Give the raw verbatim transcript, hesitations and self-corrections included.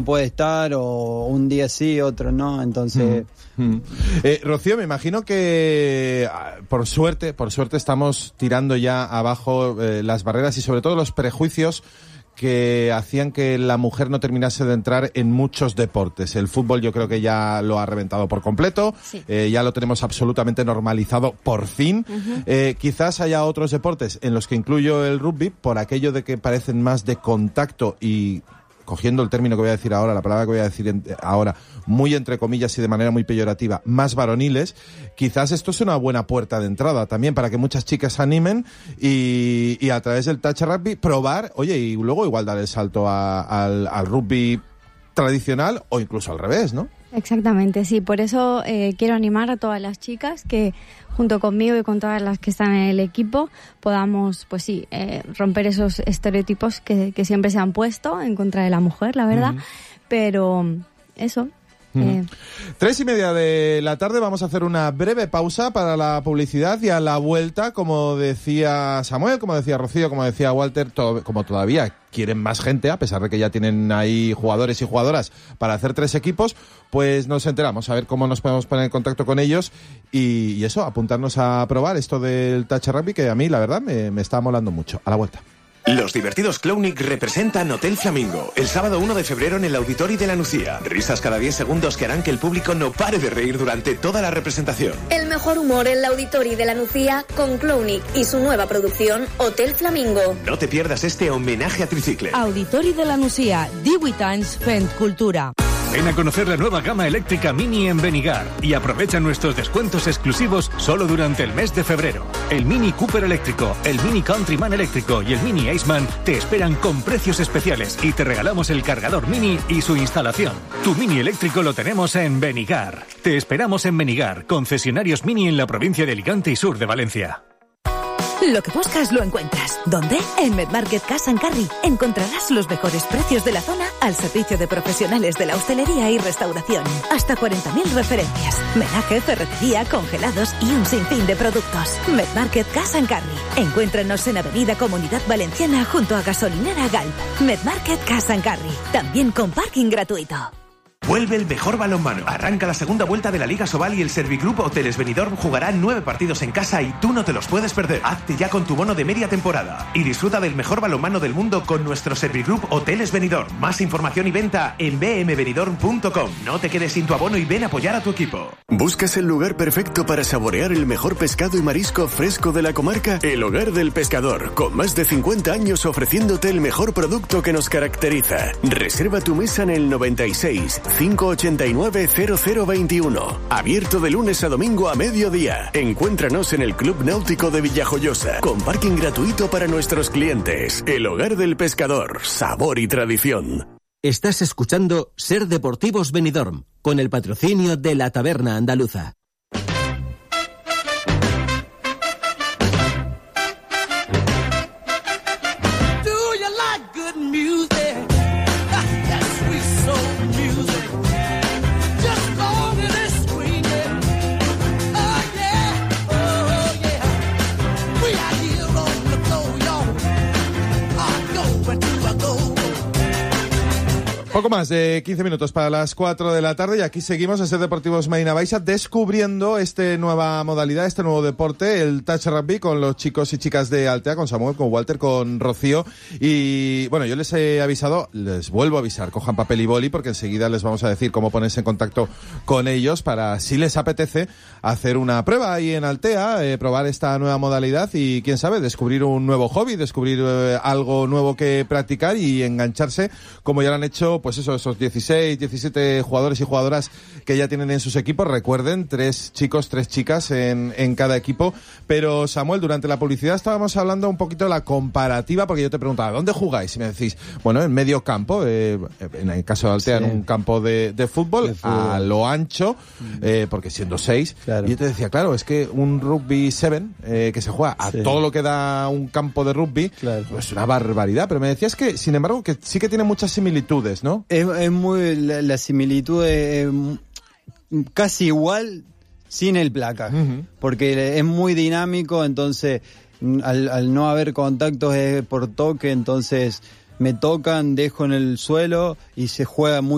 puede estar, o un día sí, otro no, entonces... Mm. Mm. Eh, Rocío, me imagino que por suerte, por suerte estamos tirando ya abajo eh, las barreras y sobre todo los prejuicios que hacían que la mujer no terminase de entrar en muchos deportes. El fútbol yo creo que ya lo ha reventado por completo, sí. eh, ya lo tenemos absolutamente normalizado por fin. Uh-huh. Eh, quizás haya otros deportes en los que incluyo el rugby, por aquello de que parecen más de contacto y, cogiendo el término que voy a decir ahora, la palabra que voy a decir en, ahora, muy entre comillas y de manera muy peyorativa, más varoniles, quizás esto es una buena puerta de entrada también para que muchas chicas se animen y, y a través del touch rugby probar, oye, y luego igual dar el salto a, al, al rugby tradicional o incluso al revés, ¿no? Exactamente, sí, por eso eh, quiero animar a todas las chicas que junto conmigo y con todas las que están en el equipo podamos, pues sí, eh, romper esos estereotipos que, que siempre se han puesto en contra de la mujer, la verdad, uh-huh. pero eso... Eh. Tres y media de la tarde, vamos a hacer una breve pausa para la publicidad y a la vuelta, como decía Samuel, como decía Rocío, como decía Walter, to- como todavía quieren más gente, a pesar de que ya tienen ahí jugadores y jugadoras para hacer tres equipos, pues nos enteramos a ver cómo nos podemos poner en contacto con ellos y, y eso, apuntarnos a probar esto del touch rugby, que a mí la verdad me, me está molando mucho. A la vuelta. Los divertidos Clownic representan Hotel Flamingo el sábado uno de febrero en el Auditori de la Nucía. Risas cada diez segundos que harán que el público no pare de reír durante toda la representación. El mejor humor en el Auditori de la Nucía con Clownic y su nueva producción Hotel Flamingo. No te pierdas este homenaje a Tricicle. Auditori de la Nucía, divuit anys fent cultura. Ven a conocer la nueva gama eléctrica Mini en Benigar y aprovecha nuestros descuentos exclusivos solo durante el mes de febrero. El Mini Cooper eléctrico, el Mini Countryman eléctrico y el Mini Aceman te esperan con precios especiales y te regalamos el cargador Mini y su instalación. Tu Mini eléctrico lo tenemos en Benigar. Te esperamos en Benigar, concesionarios Mini en la provincia de Alicante y sur de Valencia. Lo que buscas lo encuentras. ¿Dónde? En Medmarket Cash and Carry. Encontrarás los mejores precios de la zona al servicio de profesionales de la hostelería y restauración. Hasta cuarenta mil referencias. Menaje, ferretería, congelados y un sinfín de productos. Medmarket Cash and Carry. Encuéntranos en Avenida Comunidad Valenciana junto a Gasolinera Galp. Medmarket Cash and Carry. También con parking gratuito. Vuelve el mejor balonmano. Arranca la segunda vuelta de la Liga Sobal y el Serviclub Hoteles Benidorm jugará nueve partidos en casa y tú no te los puedes perder. Hazte ya con tu bono de media temporada y disfruta del mejor balonmano del mundo con nuestro Serviclub Hoteles Benidorm. Más información y venta en b m benidorm punto com. No te quedes sin tu abono y ven a apoyar a tu equipo. ¿Buscas el lugar perfecto para saborear el mejor pescado y marisco fresco de la comarca? El Hogar del Pescador, con más de cincuenta años ofreciéndote el mejor producto que nos caracteriza. Reserva tu mesa en el noventa y seis, cinco ochenta y nueve, cero cero veintiuno. Abierto de lunes a domingo a mediodía. Encuéntranos en el Club Náutico de Villajoyosa, con parking gratuito para nuestros clientes. El Hogar del Pescador, sabor y tradición. Estás escuchando Ser Deportivos Benidorm, con el patrocinio de la Taberna Andaluza. Poco más de quince minutos para las cuatro de la tarde y aquí seguimos en Ser Deportivos Medina Baixa descubriendo esta nueva modalidad, este nuevo deporte, el touch rugby, con los chicos y chicas de Altea, con Samuel, con Walter, con Rocío. Y bueno, yo les he avisado, les vuelvo a avisar, cojan papel y boli porque enseguida les vamos a decir cómo ponerse en contacto con ellos para, si les apetece, hacer una prueba ahí en Altea, eh, probar esta nueva modalidad y, quién sabe, descubrir un nuevo hobby, descubrir eh, algo nuevo que practicar y engancharse, como ya lo han hecho, pues eso, esos dieciséis, diecisiete jugadores y jugadoras que ya tienen en sus equipos. Recuerden, tres chicos, tres chicas en, en cada equipo. Pero, Samuel, durante la publicidad estábamos hablando un poquito de la comparativa, porque yo te preguntaba, ¿dónde jugáis? Y me decís, bueno, en medio campo, eh, en el caso de Altea, sí, en un campo de, de, fútbol, de fútbol, a lo ancho, eh, porque siendo seis. Claro. Y yo te decía, claro, es que un rugby seven, eh, que se juega a sí. todo lo que da un campo de rugby, claro, pues es una barbaridad. Pero me decías que, sin embargo, que sí que tiene muchas similitudes, ¿no? Es, es muy, la, la similitud es, es casi igual sin el placaje, uh-huh. porque es muy dinámico, entonces al, al no haber contactos es por toque, entonces me tocan, dejo en el suelo y se juega muy